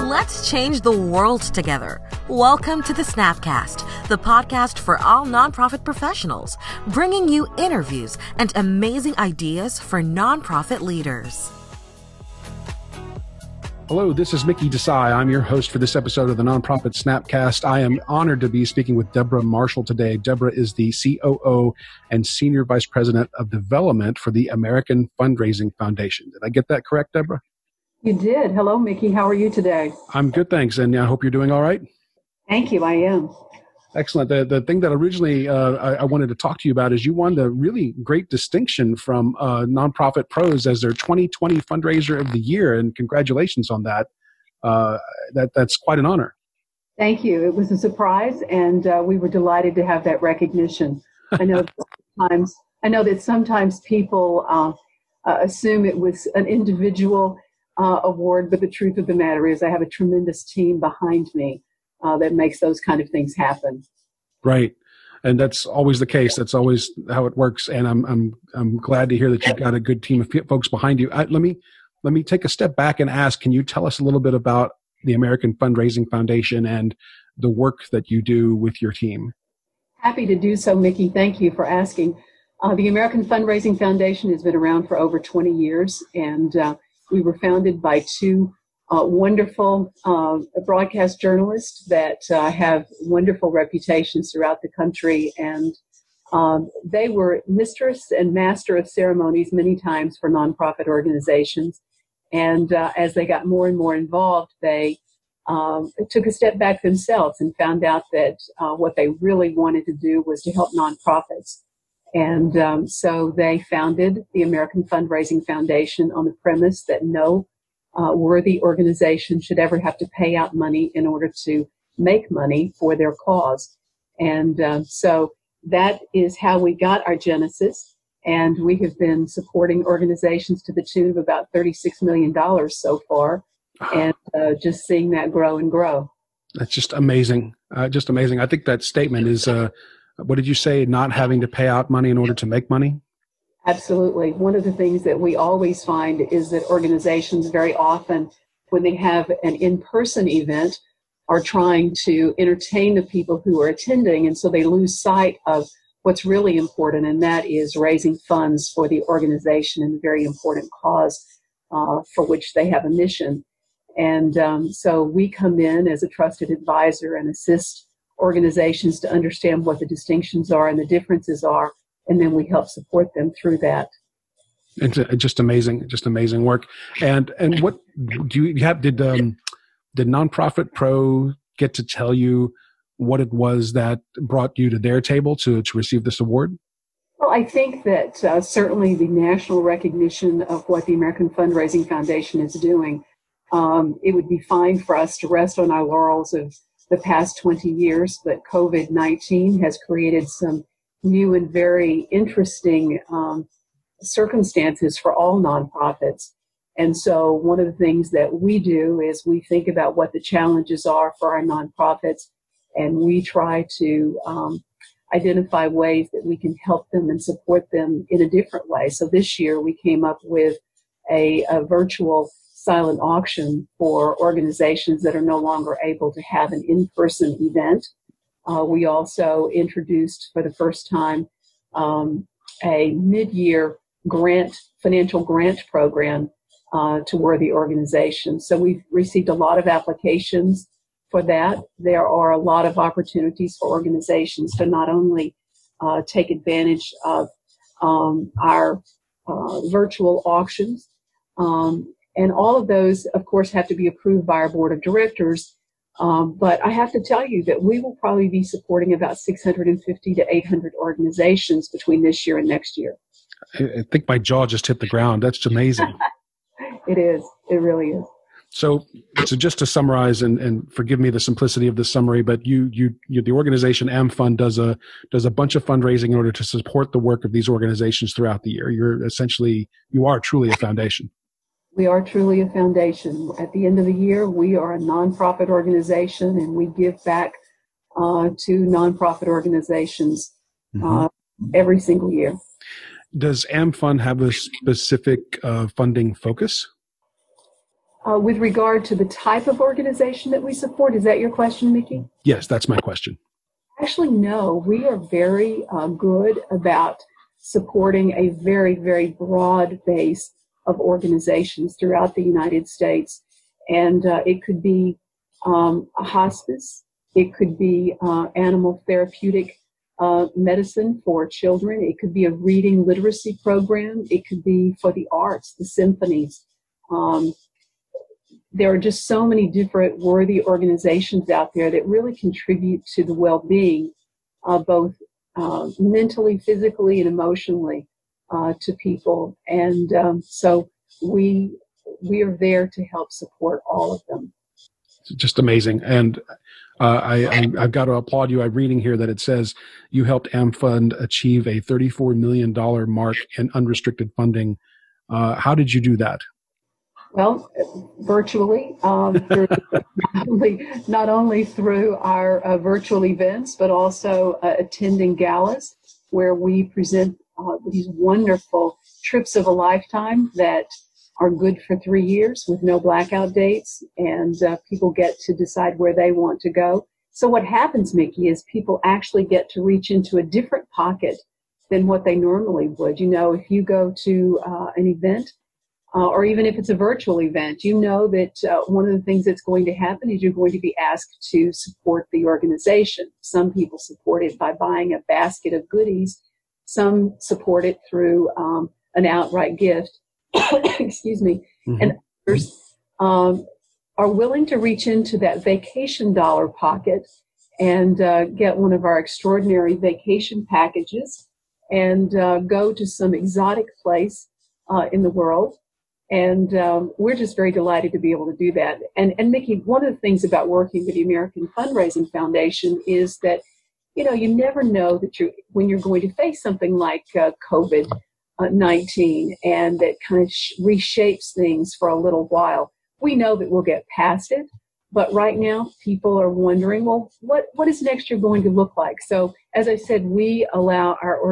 Let's change the world together. Welcome to the Snapcast, the podcast for all nonprofit professionals, bringing you interviews and amazing ideas for nonprofit leaders. Hello, this is Mickey Desai. I'm your host for this episode of the Nonprofit Snapcast. I am honored to be speaking with Deborah Marshall today. Deborah is the COO and Senior Vice President of Development for the American Fundraising Foundation. Did I get that correct, Deborah? You did. Hello, Mickey. How are you today? I'm good, thanks. And I hope you're doing all right. Thank you. I am. Excellent. The thing that originally I wanted to talk to you about is you won the really great distinction from Nonprofit Pros as their 2020 Fundraiser of the Year, and congratulations on that. That's quite an honor. Thank you. It was a surprise, and we were delighted to have that recognition. I know that sometimes people assume it was an individual award, but the truth of the matter is I have a tremendous team behind me that makes those kind of things happen. Right. And that's always the case. That's always how it works. And I'm glad to hear that you've got a good team of folks behind you. Let me take a step back and ask, can you tell us a little bit about the American Fundraising Foundation and the work that you do with your team? Happy to do so, Mickey. Thank you for asking. The American Fundraising Foundation has been around for over 20 years, and we were founded by two wonderful broadcast journalists that have wonderful reputations throughout the country. And they were mistress and master of ceremonies many times for nonprofit organizations. And as they got more and more involved, they took a step back themselves and found out that what they really wanted to do was to help nonprofits. And so they founded the American Fundraising Foundation on the premise that no worthy organization should ever have to pay out money in order to make money for their cause. And so that is how we got our genesis. And we have been supporting organizations to the tune of about $36 million so far, and just seeing that grow and grow. That's just amazing. Just amazing. I think that statement is, what did you say, not having to pay out money in order to make money? Absolutely. One of the things that we always find is that organizations very often, when they have an in-person event, are trying to entertain the people who are attending, and so they lose sight of what's really important, and that is raising funds for the organization and a very important cause for which they have a mission. And so we come in as a trusted advisor and assist organizations to understand what the distinctions are and the differences are, and then we help support them through that. It's just amazing work. And what do you have? Did Nonprofit Pro get to tell you what it was that brought you to their table to receive this award? Well, I think that certainly the national recognition of what the American Fundraising Foundation is doing, it would be fine for us to rest on our laurels of the past 20 years, but COVID-19 has created some new and very interesting circumstances for all nonprofits. And so one of the things that we do is we think about what the challenges are for our nonprofits, and we try to identify ways that we can help them and support them in a different way. So this year we came up with a virtual silent auction for organizations that are no longer able to have an in-person event. We also introduced for the first time a mid-year financial grant program to worthy organizations. So we've received a lot of applications for that. There are a lot of opportunities for organizations to not only take advantage of our virtual auctions, and all of those, of course, have to be approved by our board of directors. But I have to tell you that we will probably be supporting about 650 to 800 organizations between this year and next year. I think my jaw just hit the ground. That's amazing. It is. It really is. So just to summarize, and forgive me the simplicity of this summary, but the organization AmFund does a bunch of fundraising in order to support the work of these organizations throughout the year. You are truly a foundation. We are truly a foundation. At the end of the year, we are a nonprofit organization, and we give back to nonprofit organizations every single year. Does AmFund have a specific funding focus? With regard to the type of organization that we support, is that your question, Mickey? Yes, that's my question. Actually, no. We are very good about supporting a very, very broad base of organizations throughout the United States. And it could be a hospice. It could be animal therapeutic medicine for children. It could be a reading literacy program. It could be for the arts, the symphonies. There are just so many different worthy organizations out there that really contribute to the well-being of both mentally, physically, and emotionally to people. And so we are there to help support all of them. It's just amazing. And I've got to applaud you. I'm reading here that it says you helped AmFund achieve a $34 million mark in unrestricted funding. How did you do that? Well, virtually, not only through our virtual events, but also attending galas where we present these wonderful trips of a lifetime that are good for 3 years with no blackout dates, and people get to decide where they want to go. So what happens, Mickey, is people actually get to reach into a different pocket than what they normally would. You know, if you go to an event, or even if it's a virtual event, you know that one of the things that's going to happen is you're going to be asked to support the organization. Some people support it by buying a basket of goodies. Some support it through an outright gift. Excuse me. Mm-hmm. And others are willing to reach into that vacation dollar pocket and get one of our extraordinary vacation packages and go to some exotic place in the world. And we're just very delighted to be able to do that. And Mickey, one of the things about working with the American Fundraising Foundation is that, you know, you never know that when you're going to face something like COVID-19 and that kind of reshapes things for a little while. We know that we'll get past it. But right now, people are wondering, well, what is next year going to look like? So, as I said, we allow our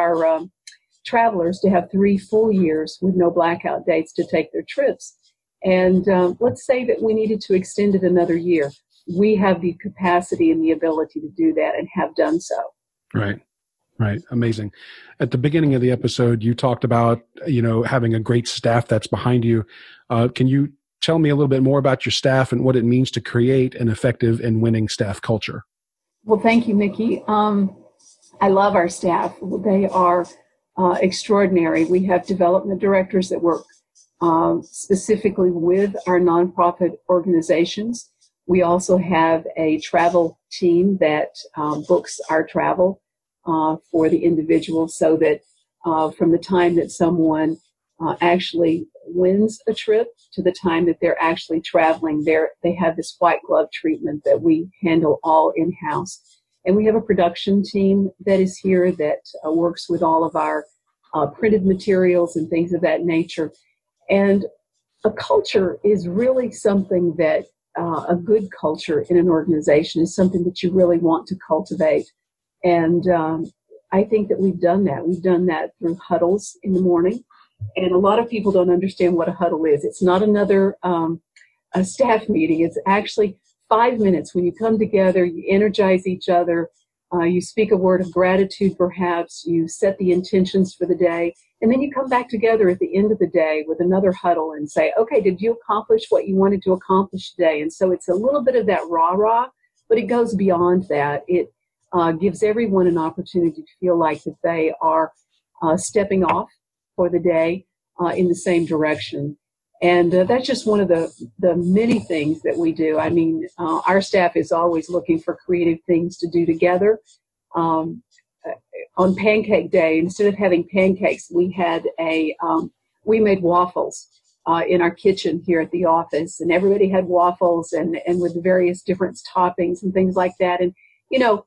travelers to have 3 full years with no blackout dates to take their trips. And let's say that we needed to extend it another year. We have the capacity and the ability to do that and have done so. Right. Right. Amazing. At the beginning of the episode, you talked about, you know, having a great staff that's behind you. Can you tell me a little bit more about your staff and what it means to create an effective and winning staff culture? Well, thank you, Mickey. I love our staff. They are extraordinary. We have development directors that work specifically with our nonprofit organizations. We also have a travel team that books our travel for the individual, so that from the time that someone actually wins a trip to the time that they're actually traveling, they have this white glove treatment that we handle all in-house. And we have a production team that is here that works with all of our printed materials and things of that nature. And a culture is really something that a good culture in an organization is something that you really want to cultivate. And I think that we've done that. We've done that through huddles in the morning. And a lot of people don't understand what a huddle is. It's not another a staff meeting. It's actually 5 minutes when you come together, you energize each other, you speak a word of gratitude perhaps, you set the intentions for the day, and then you come back together at the end of the day with another huddle and say, okay, did you accomplish what you wanted to accomplish today? And so it's a little bit of that rah-rah, but it goes beyond that. It gives everyone an opportunity to feel like that they are stepping off for the day in the same direction. And that's just one of the many things that we do. I mean, our staff is always looking for creative things to do together. On Pancake Day, instead of having pancakes, we had we made waffles in our kitchen here at the office, and everybody had waffles and with various different toppings and things like that. And, you know,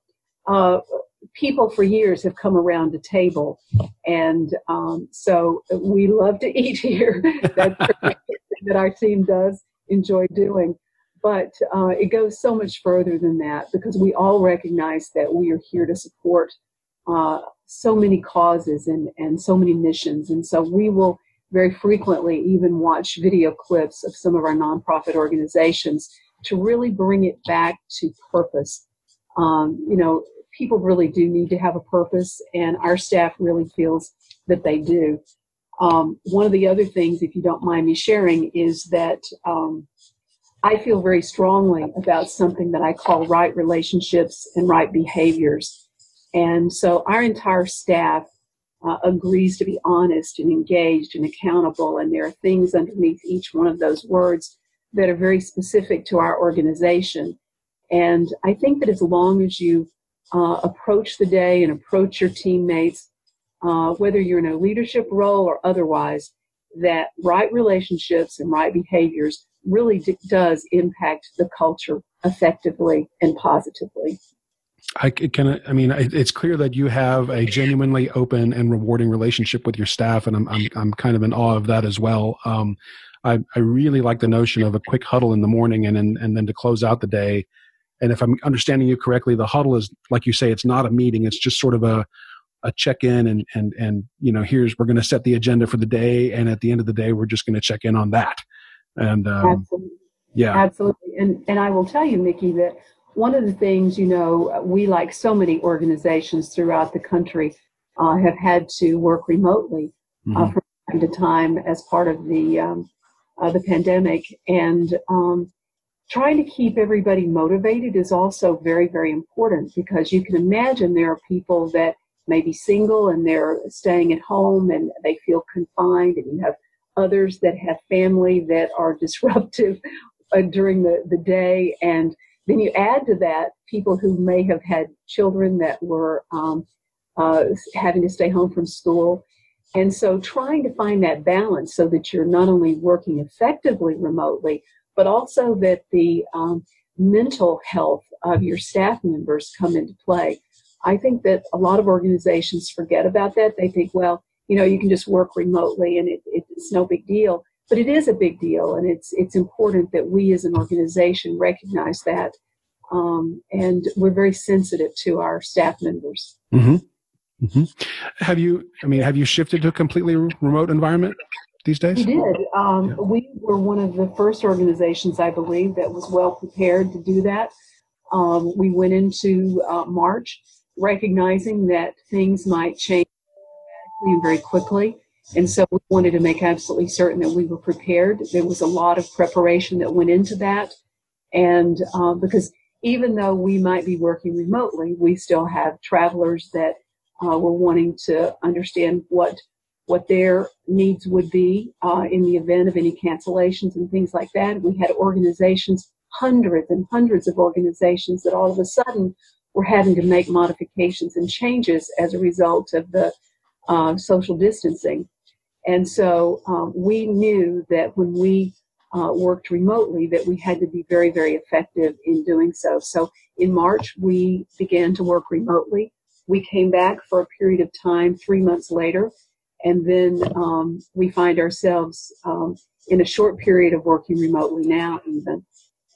people for years have come around the table, and so we love to eat here. That's something that our team does enjoy doing. But it goes so much further than that, because we all recognize that we are here to support so many causes and so many missions. And so we will very frequently even watch video clips of some of our nonprofit organizations to really bring it back to purpose. People really do need to have a purpose, and our staff really feels that they do. One of the other things, if you don't mind me sharing, is that I feel very strongly about something that I call right relationships and right behaviors. And so our entire staff agrees to be honest and engaged and accountable, and there are things underneath each one of those words that are very specific to our organization. And I think that as long as you approach the day and approach your teammates, whether you're in a leadership role or otherwise, that right relationships and right behaviors really does impact the culture effectively and positively. It's clear that you have a genuinely open and rewarding relationship with your staff, and I'm kind of in awe of that as well. I really like the notion of a quick huddle in the morning and then to close out the day. And if I'm understanding you correctly, the huddle is, like you say, it's not a meeting. It's just sort of a check-in and we're going to set the agenda for the day. And at the end of the day, we're just going to check in on that. And, absolutely. Yeah, absolutely. And I will tell you, Mickey, that one of the things, we, like so many organizations throughout the country, have had to work remotely from time to time as part of the pandemic. And, trying to keep everybody motivated is also very, very important, because you can imagine there are people that may be single and they're staying at home and they feel confined, and you have others that have family that are disruptive during the day. And then you add to that people who may have had children that were having to stay home from school. And so trying to find that balance so that you're not only working effectively remotely, but also that the mental health of your staff members come into play. I think that a lot of organizations forget about that. They think, well, you can just work remotely and it's no big deal. But it is a big deal, and it's important that we as an organization recognize that. And we're very sensitive to our staff members. Mm-hmm. Mm-hmm. Have you shifted to a completely remote environment these days? We did. We were one of the first organizations, I believe, that was well prepared to do that. We went into March recognizing that things might change very quickly. And so we wanted to make absolutely certain that we were prepared. There was a lot of preparation that went into that. And because even though we might be working remotely, we still have travelers that were wanting to understand what their needs would be in the event of any cancellations and things like that. We had organizations, hundreds and hundreds of organizations, that all of a sudden were having to make modifications and changes as a result of the social distancing. And so we knew that when we worked remotely that we had to be very, very effective in doing so. So in March, we began to work remotely. We came back for a period of time 3 months later, and then we find ourselves in a short period of working remotely now even.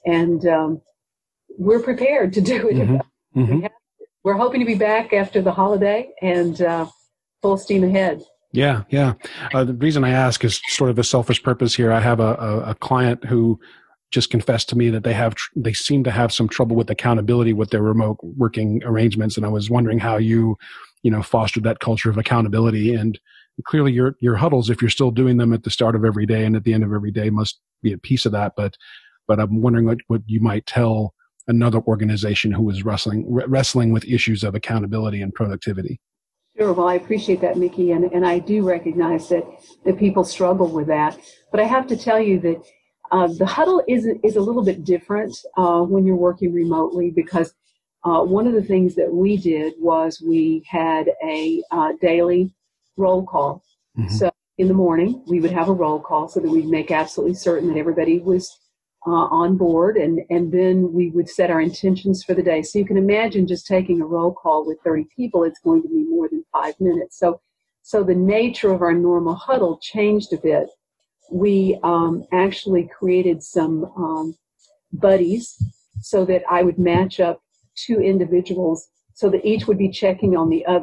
And we're prepared to do it. Mm-hmm. Mm-hmm. We're hoping to be back after the holiday and full steam ahead. Yeah. The reason I ask is sort of a selfish purpose here. I have a client who just confessed to me that they seem to have some trouble with accountability with their remote working arrangements, and I was wondering how you fostered that culture of accountability. And clearly, your huddles, if you're still doing them at the start of every day and at the end of every day, must be a piece of that. But I'm wondering what you might tell another organization who is wrestling with issues of accountability and productivity. Sure. Well, I appreciate that, Mickey, and I do recognize that people struggle with that. But I have to tell you that the huddle is a little bit different when you're working remotely, because one of the things that we did was we had a daily roll call. Mm-hmm. So in the morning, we would have a roll call so that we'd make absolutely certain that everybody was on board, and then we would set our intentions for the day. So you can imagine just taking a roll call with 30 people, it's going to be more than 5 minutes. So the nature of our normal huddle changed a bit. We actually created some buddies so that I would match up two individuals so that each would be checking on the other.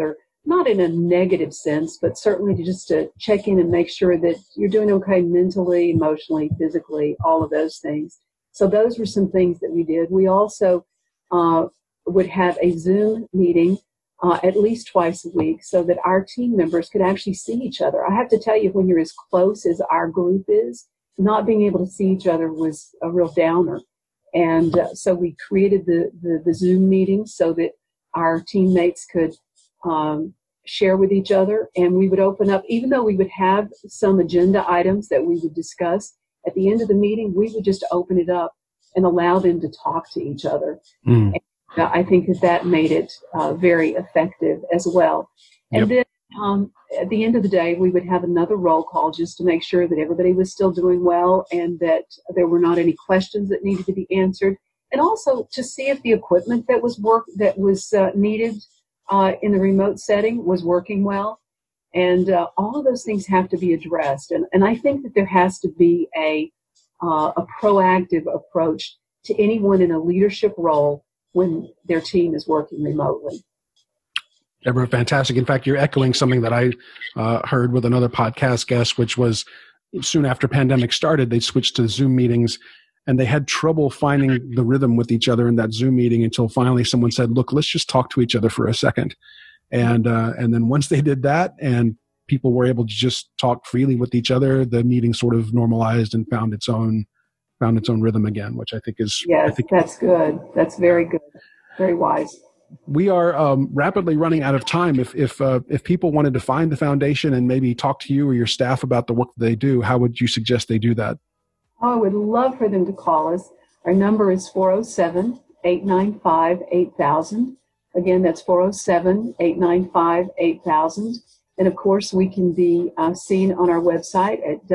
not in a negative sense, but certainly just to check in and make sure that you're doing okay mentally, emotionally, physically, all of those things. So those were some things that we did. We also would have a Zoom meeting at least twice a week so that our team members could actually see each other. I have to tell you, when you're as close as our group is, not being able to see each other was a real downer. And so we created the Zoom meeting so that our teammates could share with each other. And we would open up, even though we would have some agenda items that we would discuss, at the end of the meeting, we would just open it up and allow them to talk to each other. And I think that made it very effective as well. And then at the end of the day, we would have another roll call just to make sure that everybody was still doing well and that there were not any questions that needed to be answered. And also to see if the equipment that was needed in the remote setting was working well. And all of those things have to be addressed. And I think that there has to be a proactive approach to anyone in a leadership role when their team is working remotely. Deborah, fantastic. In fact, you're echoing something that I heard with another podcast guest, which was soon after pandemic started, they switched to Zoom meetings and they had trouble finding the rhythm with each other in that Zoom meeting until finally someone said, look, let's just talk to each other for a second. And then once they did that and people were able to just talk freely with each other, the meeting sort of normalized and found its own rhythm again, which I think is... Yes, that's good. That's very good. Very wise. We are rapidly running out of time. If people wanted to find the foundation and maybe talk to you or your staff about the work that they do, how would you suggest they do that? Oh, I would love for them to call us. Our number is 407-895-8000. Again, that's 407-895-8000. And of course, we can be seen on our website at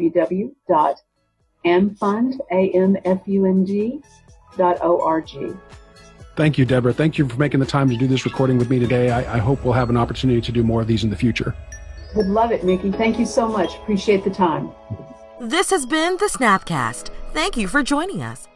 www.amfund.org. Thank you, Deborah. Thank you for making the time to do this recording with me today. I hope we'll have an opportunity to do more of these in the future. Would love it, Mickey. Thank you so much. Appreciate the time. This has been the Snapcast. Thank you for joining us.